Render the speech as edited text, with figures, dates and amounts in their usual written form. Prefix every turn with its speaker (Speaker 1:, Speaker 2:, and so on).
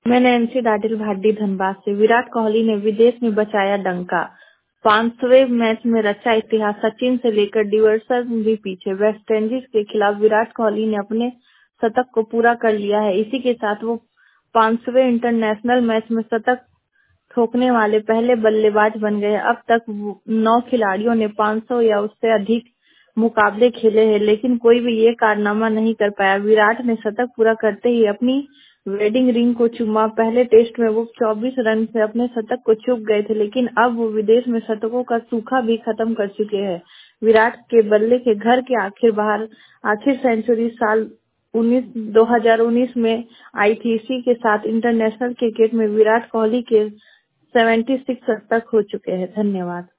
Speaker 1: मैं नैन्सी डाटिल भाटी धनबाद से। विराट कोहली ने विदेश में बचाया डंका, 500वें मैच में रचा इतिहास। सचिन से लेकर डिवर्सन भी पीछे। वेस्टइंडीज के खिलाफ विराट कोहली ने अपने शतक को पूरा कर लिया है। इसी के साथ वो 500वें इंटरनेशनल मैच में शतक ठोकने वाले पहले बल्लेबाज बन गए। अब तक 9 खिलाड़ियों ने 500 या उससे अधिक मुकाबले खेले हैं, लेकिन कोई भी ये कारनामा नहीं कर पाया। विराट ने शतक पूरा करते ही अपनी वेडिंग रिंग को चूमा। पहले टेस्ट में वो 24 रन से अपने शतक को चूक गए थे, लेकिन अब वो विदेश में शतकों का सूखा भी खत्म कर चुके हैं। विराट के बल्ले के घर के आखिर सेंचुरी साल 2019 में आई थी। इसी के साथ इंटरनेशनल क्रिकेट में विराट कोहली के 76 शतक हो चुके हैं। धन्यवाद।